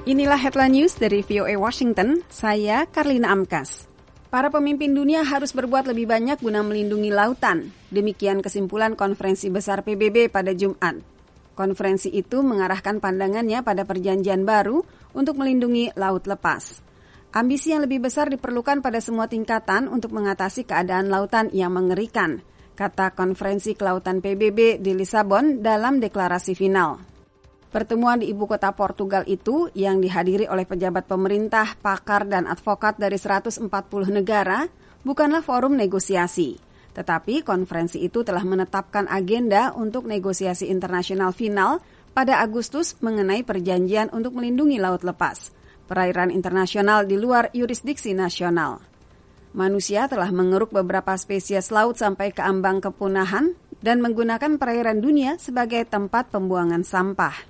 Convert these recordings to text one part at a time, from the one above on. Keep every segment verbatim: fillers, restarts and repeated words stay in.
Inilah headline news dari V O A Washington, saya Karlina Amkas. Para pemimpin dunia harus berbuat lebih banyak guna melindungi lautan. Demikian kesimpulan Konferensi Besar P B B pada Jumat. Konferensi itu mengarahkan pandangannya pada perjanjian baru untuk melindungi laut lepas. Ambisi yang lebih besar diperlukan pada semua tingkatan untuk mengatasi keadaan lautan yang mengerikan, kata Konferensi Kelautan P B B di Lisabon dalam deklarasi final. Pertemuan di ibu kota Portugal itu yang dihadiri oleh pejabat pemerintah, pakar, dan advokat dari seratus empat puluh negara bukanlah forum negosiasi. Tetapi konferensi itu telah menetapkan agenda untuk negosiasi internasional final pada Agustus mengenai perjanjian untuk melindungi laut lepas, perairan internasional di luar yurisdiksi nasional. Manusia telah mengeruk beberapa spesies laut sampai ke ambang kepunahan dan menggunakan perairan dunia sebagai tempat pembuangan sampah.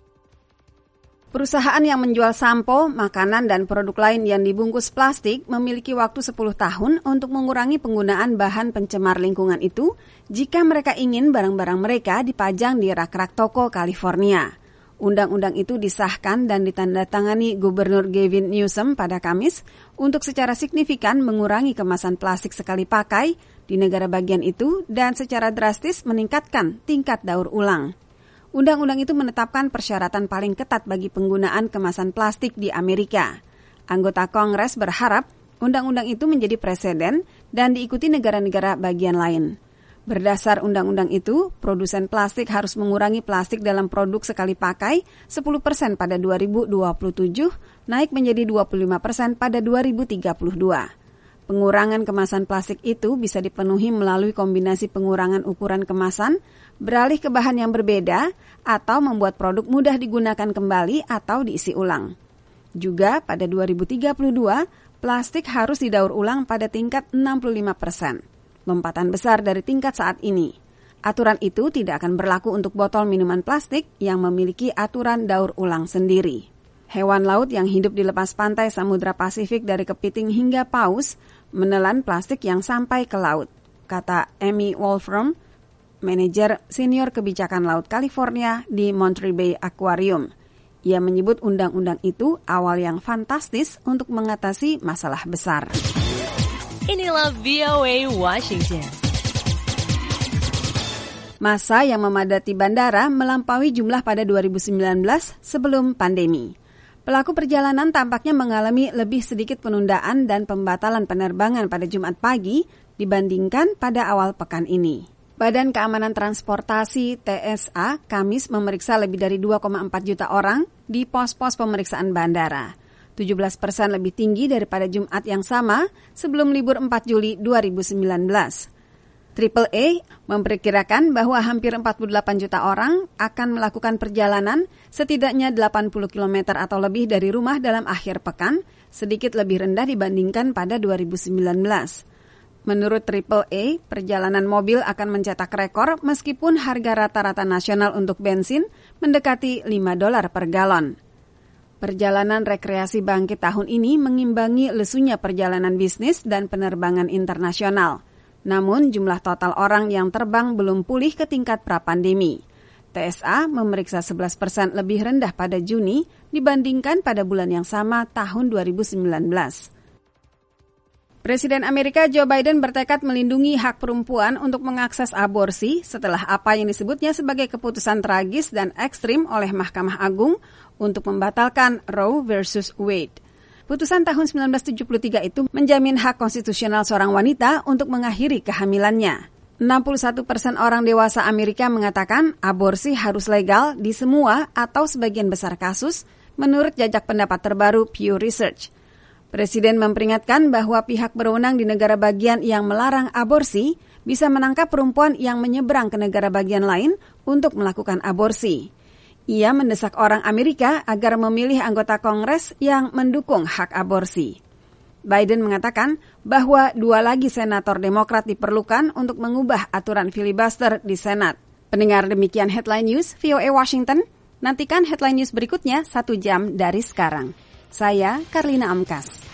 Perusahaan yang menjual sampo, makanan, dan produk lain yang dibungkus plastik memiliki waktu sepuluh tahun untuk mengurangi penggunaan bahan pencemar lingkungan itu jika mereka ingin barang-barang mereka dipajang di rak-rak toko California. Undang-undang itu disahkan dan ditandatangani Gubernur Gavin Newsom pada Kamis untuk secara signifikan mengurangi kemasan plastik sekali pakai di negara bagian itu dan secara drastis meningkatkan tingkat daur ulang. Undang-undang itu menetapkan persyaratan paling ketat bagi penggunaan kemasan plastik di Amerika. Anggota Kongres berharap undang-undang itu menjadi preseden dan diikuti negara-negara bagian lain. Berdasar undang-undang itu, produsen plastik harus mengurangi plastik dalam produk sekali pakai sepuluh persen pada dua ribu dua puluh tujuh, naik menjadi dua puluh lima persen pada dua ribu tiga puluh dua. Pengurangan kemasan plastik itu bisa dipenuhi melalui kombinasi pengurangan ukuran kemasan, beralih ke bahan yang berbeda, atau membuat produk mudah digunakan kembali atau diisi ulang. Juga pada dua ribu tiga puluh dua, plastik harus didaur ulang pada tingkat enam puluh lima persen, lompatan besar dari tingkat saat ini. Aturan itu tidak akan berlaku untuk botol minuman plastik yang memiliki aturan daur ulang sendiri. Hewan laut yang hidup di lepas pantai Samudra Pasifik dari kepiting hingga paus menelan plastik yang sampai ke laut, kata Amy Wolfram, manajer senior kebijakan laut California di Monterey Bay Aquarium. Ia menyebut undang-undang itu awal yang fantastis untuk mengatasi masalah besar. Inilah V O A Washington. Masa yang memadati bandara melampaui jumlah pada dua ribu sembilan belas sebelum pandemi. Pelaku perjalanan tampaknya mengalami lebih sedikit penundaan dan pembatalan penerbangan pada Jumat pagi dibandingkan pada awal pekan ini. Badan Keamanan Transportasi T S A Kamis memeriksa lebih dari dua koma empat juta orang di pos-pos pemeriksaan bandara. tujuh belas persen lebih tinggi daripada Jumat yang sama sebelum libur empat Juli dua ribu sembilan belas. Triple A memperkirakan bahwa hampir empat puluh delapan juta orang akan melakukan perjalanan setidaknya delapan puluh kilometer atau lebih dari rumah dalam akhir pekan, sedikit lebih rendah dibandingkan pada dua ribu sembilan belas. Menurut Triple A, perjalanan mobil akan mencetak rekor meskipun harga rata-rata nasional untuk bensin mendekati lima dolar per galon. Perjalanan rekreasi bangkit tahun ini mengimbangi lesunya perjalanan bisnis dan penerbangan internasional. Namun jumlah total orang yang terbang belum pulih ke tingkat pra-pandemi. T S A memeriksa sebelas persen lebih rendah pada Juni dibandingkan pada bulan yang sama tahun dua ribu sembilan belas. Presiden Amerika Joe Biden bertekad melindungi hak perempuan untuk mengakses aborsi setelah apa yang disebutnya sebagai keputusan tragis dan ekstrim oleh Mahkamah Agung untuk membatalkan Roe versus Wade. Putusan tahun sembilan belas tujuh puluh tiga itu menjamin hak konstitusional seorang wanita untuk mengakhiri kehamilannya. enam puluh satu persen orang dewasa Amerika mengatakan aborsi harus legal di semua atau sebagian besar kasus, menurut jajak pendapat terbaru Pew Research. Presiden memperingatkan bahwa pihak berwenang di negara bagian yang melarang aborsi bisa menangkap perempuan yang menyeberang ke negara bagian lain untuk melakukan aborsi. Ia mendesak orang Amerika agar memilih anggota Kongres yang mendukung hak aborsi. Biden mengatakan bahwa dua lagi senator Demokrat diperlukan untuk mengubah aturan filibuster di Senat. Pendengar, demikian Headline News V O A Washington. Nantikan Headline News berikutnya satu jam dari sekarang. Saya Karlina Amkas.